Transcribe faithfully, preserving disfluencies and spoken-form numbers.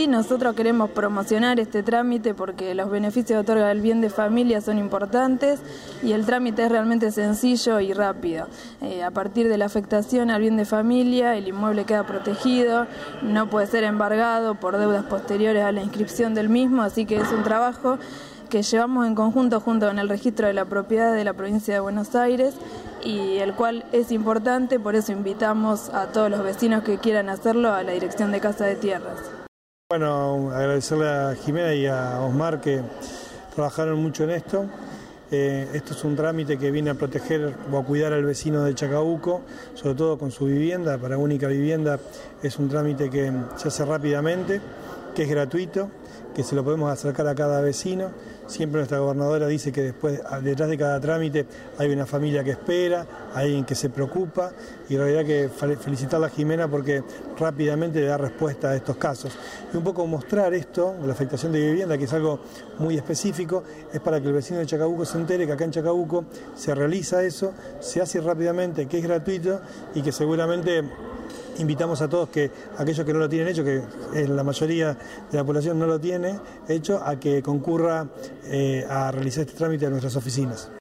sí, nosotros queremos promocionar este trámite porque los beneficios que otorga el bien de familia son importantes y el trámite es realmente sencillo y rápido. Eh, a partir de la afectación al bien de familia, el inmueble queda protegido, no puede ser embargado por deudas posteriores a la inscripción del mismo, así que es un trabajo que llevamos en conjunto junto con el registro de la propiedad de la provincia de Buenos Aires y el cual es importante, por eso invitamos a todos los vecinos que quieran hacerlo a la Dirección de Casa de Tierras. Bueno, agradecerle a Jimena y a Osmar que trabajaron mucho en esto. Eh, esto es un trámite que viene a proteger o a cuidar al vecino de Chacabuco, sobre todo con su vivienda. Para única vivienda es un trámite que se hace rápidamente, que es gratuito, que se lo podemos acercar a cada vecino. Siempre nuestra gobernadora dice que después, detrás de cada trámite hay una familia que espera, hay alguien que se preocupa y en realidad que felicitarla a Jimena porque rápidamente le da respuesta a estos casos. Y un poco mostrar esto, la afectación de vivienda, que es algo muy específico, es para que el vecino de Chacabuco se entere que acá en Chacabuco se realiza eso, se hace rápidamente, que es gratuito y que seguramente invitamos a todos, que aquellos que no lo tienen hecho, que la mayoría de la población no lo tiene hecho, a que concurra eh, a realizar este trámite a nuestras oficinas.